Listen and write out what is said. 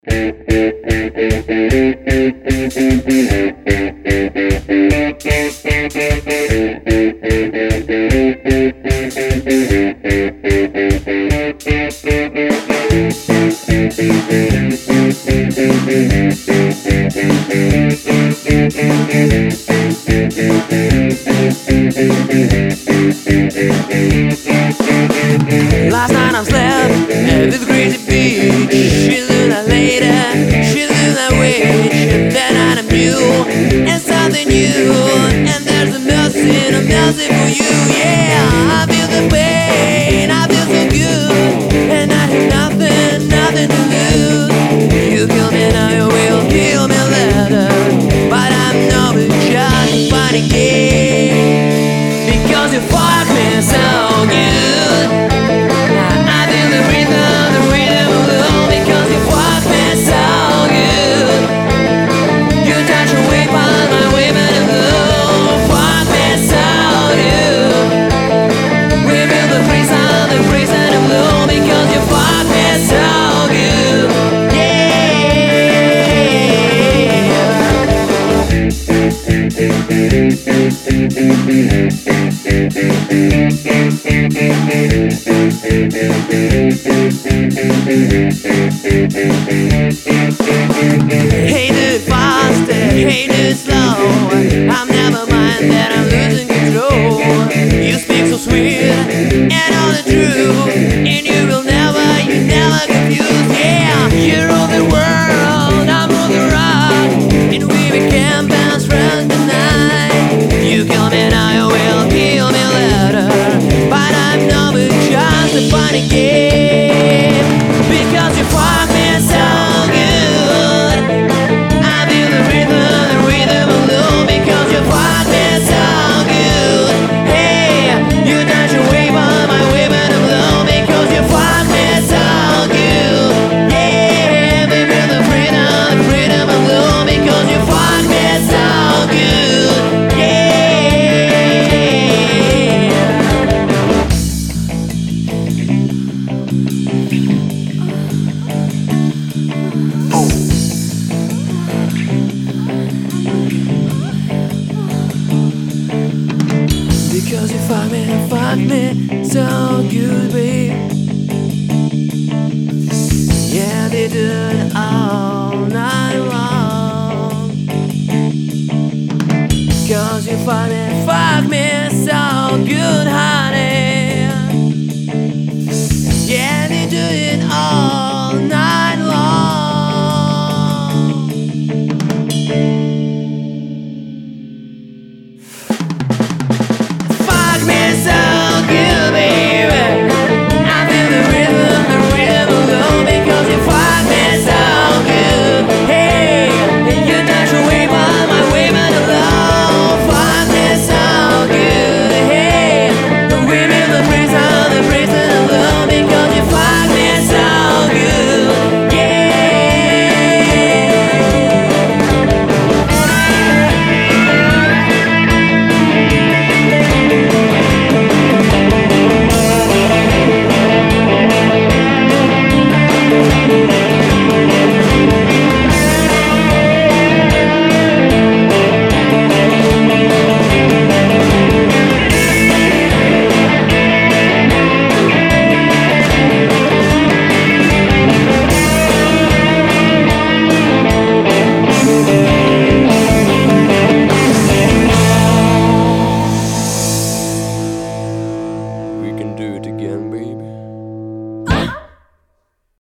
Last night I slept at this crazy beach. She'll do that later, she'll do that witch. And then I'm new, and something new. And there's a mercy for you. Yeah, I feel the pain, I feel so good. And I have nothing to lose. You kill me now, you will kill me later. But I'm not just fun again. Because you fuck me so good. Hate it fast, hate it slow. I'm never mind that I'm losing control. You speak so sweet and all the truth, and you never confuse. Yeah, you rule the world, I rule the rock, and we became best friends tonight. You kill me now, you will kill me later. But I'm not just a funny game. Because you fuck me so good. I feel the rhythm alone. Because you fuck me so good. Hey, you touch your wave on my weapon alone. Because you fuck me so good. Yeah, baby, the freedom alone. Because you fuck me so good. Yeah. Because you fuck me so good, babe. Yeah, they do it all night long. Because you fuck me so good, honey. Yeah, they do it all night long. Fuck me so good, baby. I feel the rhythm alone. Because you fuck me so good. Hey, you touch your wave on my weapon alone. Fuck me so good. Hey, we build the prison alone. Because you fuck me so good. Yeah. We can do it again, baby.